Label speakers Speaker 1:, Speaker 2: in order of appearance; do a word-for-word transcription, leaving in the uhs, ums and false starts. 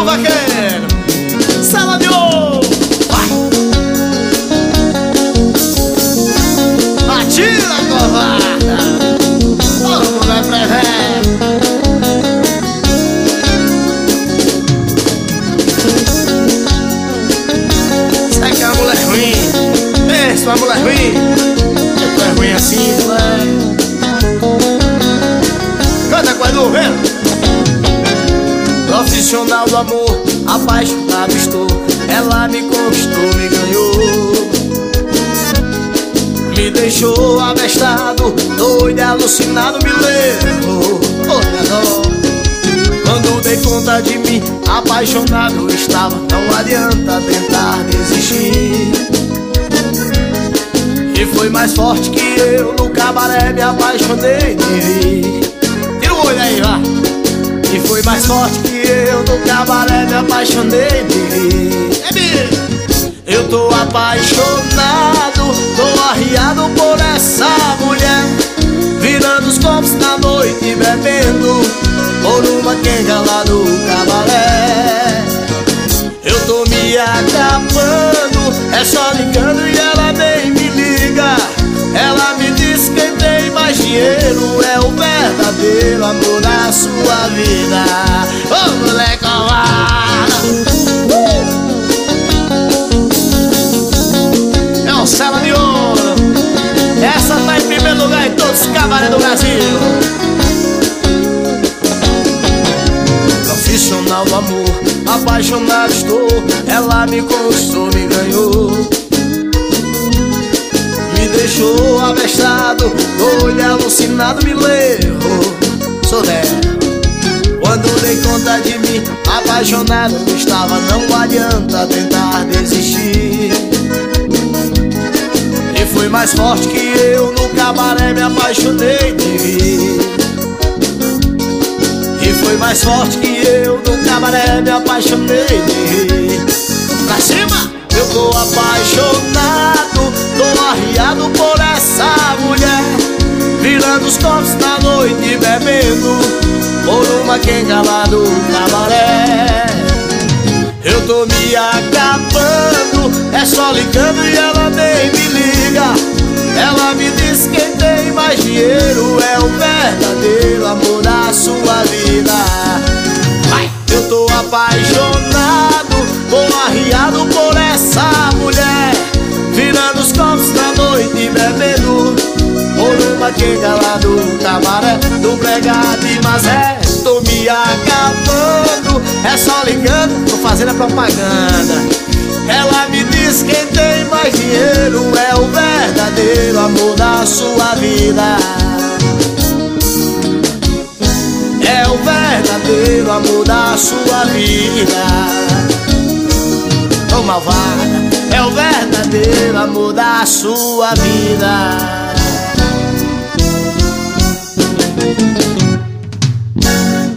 Speaker 1: vaqueiro. Sala de ouro. Vai. Atira, covarda. Todo mundo é prevento. Sai que é uma mulher ruim. Pensa uma mulher ruim. Tu é ruim assim, vai. Canta com a Edu, vem. Profissional do amor, apaixonado estou. Ela me conquistou, me ganhou. Me deixou abestado, doido, alucinado, me levou. Olha dó. Quando dei conta de mim, apaixonado estava. Não adianta tentar desistir. E foi mais forte que eu, no cabaré me apaixonei de vir. Tira o olho aí, vá. E foi mais forte que eu, no cabaré me apaixonei de vir. É mesmo. Eu tô apaixonado, tô arriado por essa mulher, virando os copos na noite, bebendo por uma quenga lá no cabaré. Eu tô me acabando, é só ligando e ela nem me liga. Ela me diz que tem mais dinheiro, é o verdadeiro amor da sua vida. Ô oh, moleque covarde. É um Sala de ouro. Essa tá em primeiro lugar em todos os cabarés do Brasil. Profissional do amor, apaixonado estou. Ela me conquistou, me ganhou. Me deixou abestado, doido, alucinado, me levou. Sou dela. Quando dei conta de mim, apaixonado estava. Não adianta tentar desistir. E foi mais forte que eu, no cabaré me apaixonei de vir. E foi mais forte que eu, no cabaré me apaixonei de vir. Pra cima! Eu tô apaixonado, tô arriado por essa mulher, virando os copos na noite, bebendo por uma quenga lá do cabaré. Eu tô me acabando, é só ligando e ela nem me liga. Ela me diz que quem tem mais dinheiro é o verdadeiro amor da sua vida. Vai! Eu tô apaixonado, tô arriado por essa mulher, virando os copos na noite, bebendo por uma quenga lá do cabaré, do Bregado e Mazé. Tô me acabando, é só ligando, tô fazendo a propaganda. Ela me diz que quem tem mais dinheiro é o verdadeiro amor da sua vida. É o verdadeiro amor da sua vida. Ô malvada, é o verdadeiro amor da sua vida.